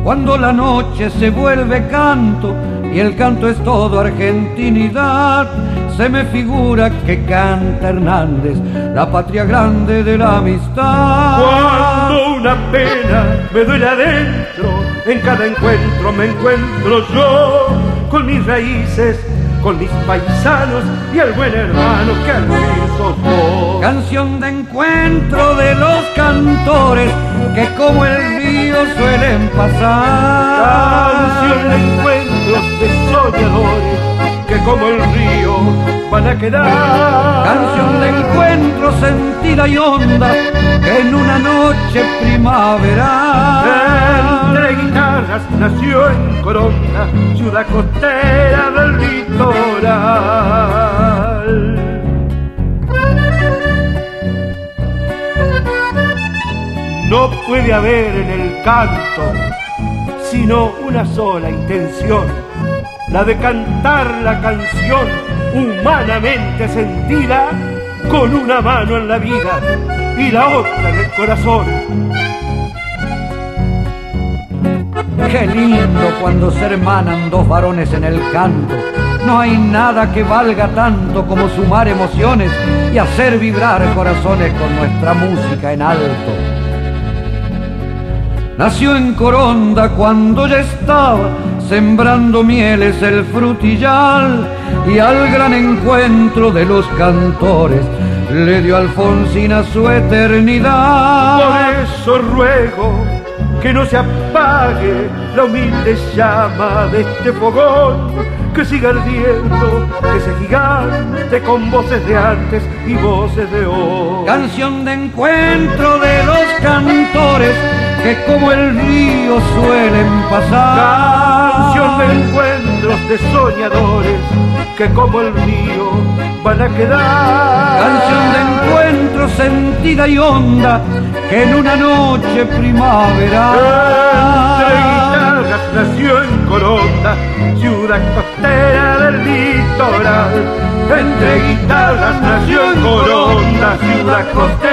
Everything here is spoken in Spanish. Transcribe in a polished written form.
Cuando la noche se vuelve canto y el canto es todo argentinidad, se me figura que canta Hernández, la patria grande de la amistad. Cuando una pena me duele adentro, en cada encuentro me encuentro yo, con mis raíces, con mis paisanos y el buen hermano que al fin sos vos. Canción de encuentro de los cantores que como el río suelen pasar. Canción de encuentros de soñadores que como el río van a quedar. Canción de encuentro sentida y honda que en una noche primaveral. Entre guitarras nació en Coronda, ciudad costera del litoral. No puede haber en el canto sino una sola intención, la de cantar la canción humanamente sentida, con una mano en la vida y la otra en el corazón. Qué lindo cuando se hermanan dos varones en el canto. No hay nada que valga tanto como sumar emociones y hacer vibrar corazones con nuestra música en alto. Nació en Coronda cuando ya estaba sembrando mieles el frutillal, y al gran encuentro de los cantores le dio Alfonsina su eternidad. Por eso ruego que no se apague la humilde llama de este fogón, que siga ardiendo, que sea gigante con voces de antes y voces de hoy. Canción de encuentro de los cantores que como el río suelen pasar. Canción de encuentros de soñadores que como el río van a quedar. Canción de encuentro sentida y honda que en una noche primaveral. Entre guitarras nació en Coronda, ciudad costera del litoral. Entre guitarras nació en Coronda, ciudad costera